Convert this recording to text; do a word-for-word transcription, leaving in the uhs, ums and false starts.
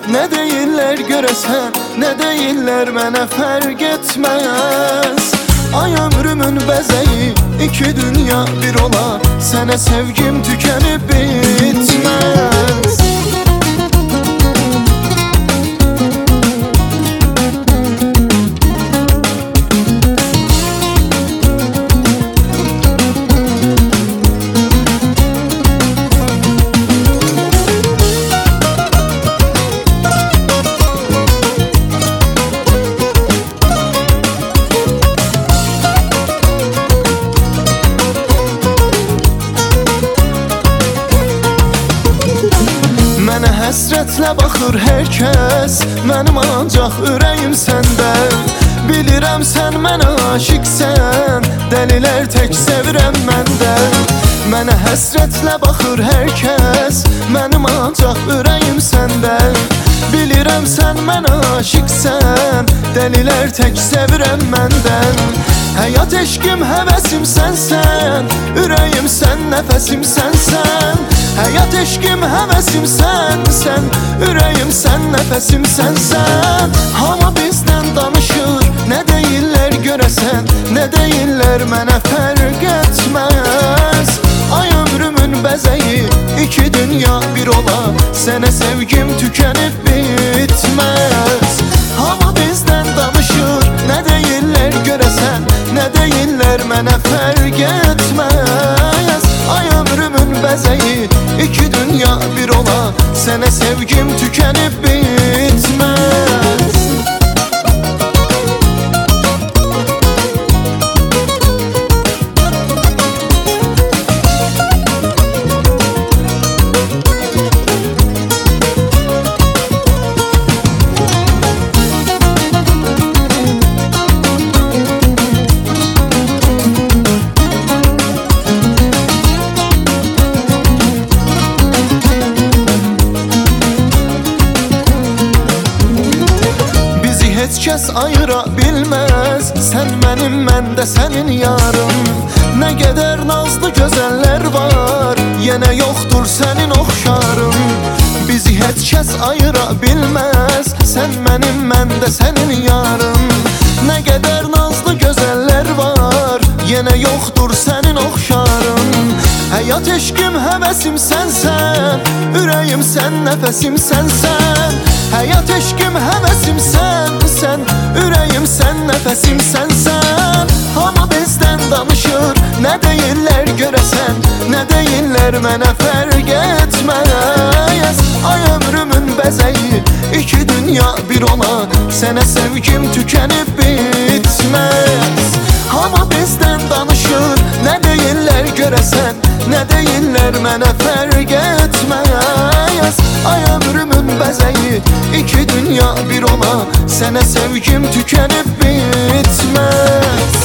ne deyirlər görəsən, nə deyirlər mənə fərq etməz. Ay ömrümün bəzəyi, iki dünya bir ola, sənə sevgim tükənib bitməz. Mənə həsrətlə baxır hər kəs, mənim ancaq ürəyim səndə. Bilirəm sən mənə aşiqsən, dəlilər tək sevirəm məndə. Mənə həsrətlə baxır hər kəs, mənim ancaq ürəyim səndə. Bilirəm sən mənə aşiqsən, dəlilər tək sevirəm məndən. Həyat eşqim həvəsim sənsən, ürəyim sən, nəfəsim sənsən. Həyat eşqim həvəsim sənsən, ürəyim sən, nəfəsim sənsən. Hamı bizdən danışır, nə deyirlər görəsən, nə deyirlər mənə fərq etməz. Ay ömrümün bəzəyi, iki dünya bir ola, sənə sevgim tükənib bitməz. Hamı bizdən danışır, nə deyirlər görəsən, nə deyirlər mənə fərq etməz. Ay ömrümün bəzəyi, iki dünya bir ola, sənə sevgim tükənib bitməz. Heç kəs ayıra bilməz, sən mənim, mən də sənin yarım. Nə qədər nazlı gözəllər var, yenə yoxdur sənin oxşarım. Bizi heç kəs ayıra bilməz, sən mənim, mən də sənin yarım. Nə qədər nazlı gözəllər var, yenə yoxdur sənin oxşarım. Həyat eşqim həvəsim sənsən, ürəyim sən, nəfəsim sənsən. Həyat eşqim həvəsim sənsən, ürəyim sən, nəfəsim sənsən. Hamı bizdən danışır, nə deyirlər görəsən, nə deyirlər mənə fərq etməz. Ay ömrümün bəzəyi, iki dünya bir ola, sənə sevgim tükənib bitməz. Hamı bizdən danışır, nə deyirlər görəsən, nə deyirlər mənə fərq etməz. Ay ömrümün bəzəyi, iki dünya bir ola, sənə sevgim tükənib bitməz.